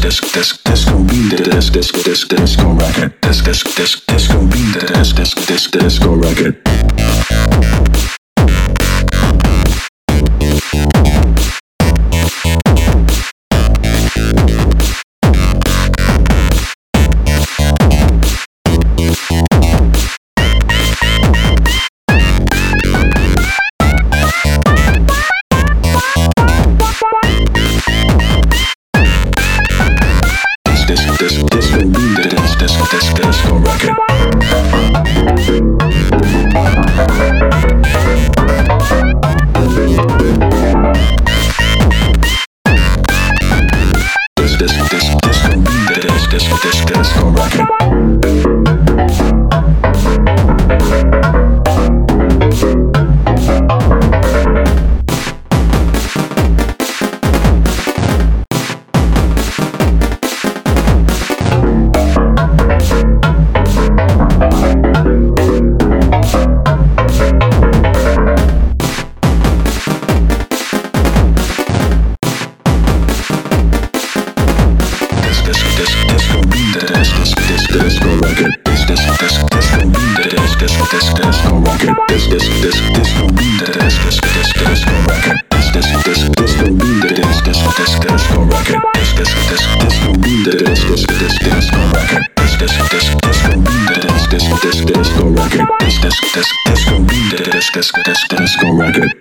disco beat, disco record, disco beat, disco record. Disco record. Disco record. Disco record. Disco record. Disco beat. Disco record. Disco beat. Disco record. Disco beat. Disco record. Disco beat. Disco record. Disco beat. Disco record.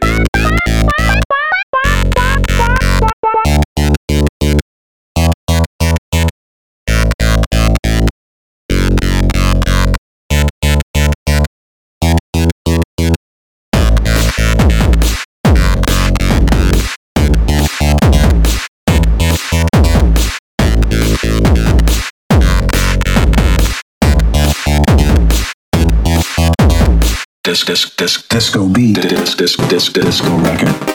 Disco beat, disco record.